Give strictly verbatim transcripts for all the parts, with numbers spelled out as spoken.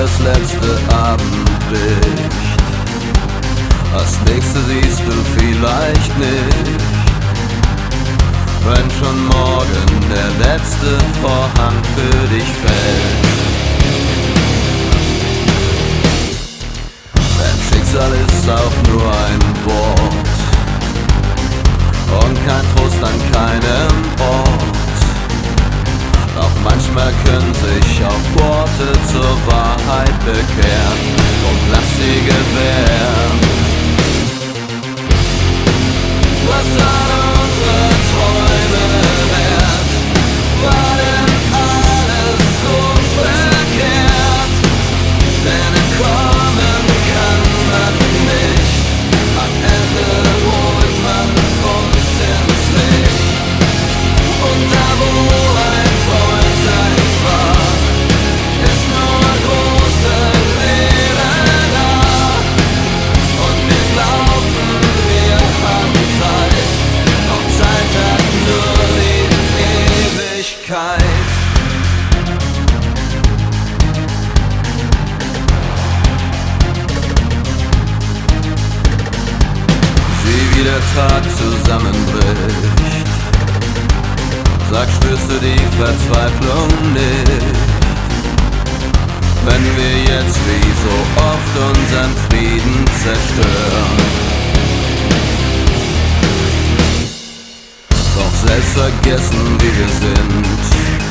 das letzte Abendlicht. Das nächste siehst du vielleicht nicht, wenn schon morgen der letzte Vorhang für dich fällt. Denn Schicksal ist auch nur ein Wort und kein Trost an keinem Ort. Doch manchmal können sich auch Worte zur Wahrheit bekehren. Drum lass sie gewähren. Was waren unsere Träume wert? War denn alles so verkehrt? Denn entkommen kann man nicht. Am Ende holt man uns ins Licht. Und da wo ein Freund eins war, ist nur große Leere da. Und wir glaubten, wir haben Zeit, doch Zeit hat nur die Ewigkeit. Sieh, wie der Tag zusammenbricht. Sag, spürst du die Verzweiflung nicht? Wenn wir jetzt wie so oft unseren Frieden zerstören. Doch selbst vergessen, wie wir sind,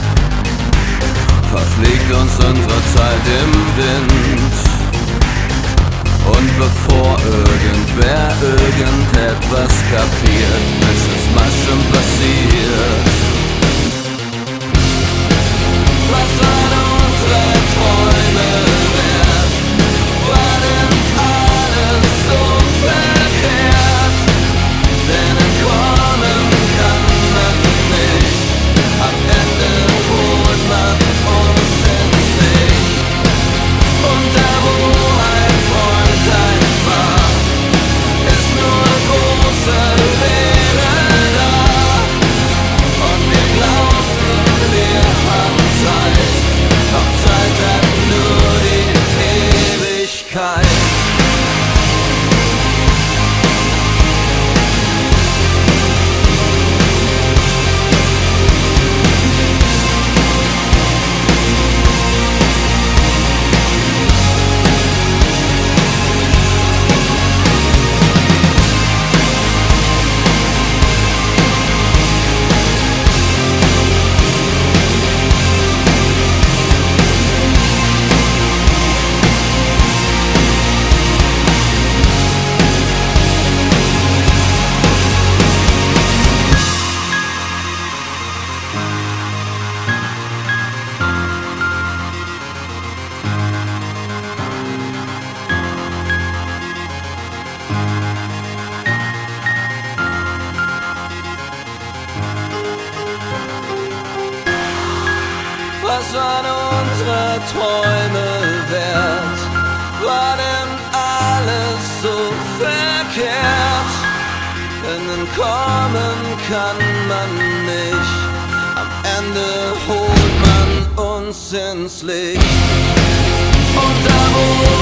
verfliegt uns unsere Zeit im Wind. Und bevor irgendwer irgendetwas kapiert, ist es mal schon passiert. Was waren unsere Träume wert? War denn alles so verkehrt? Denn entkommen kann man nicht. Am Ende holt man uns ins Licht. Und da wo ein Freund eins war, ist nur große Leere da. Und wir glaubten, wir haben Zeit, doch Zeit hat nur die Ewigkeit. Was waren unsere Träume wert? War denn alles so verkehrt? Denn entkommen kann man nicht. Am Ende holt man uns ins Licht. Und da wo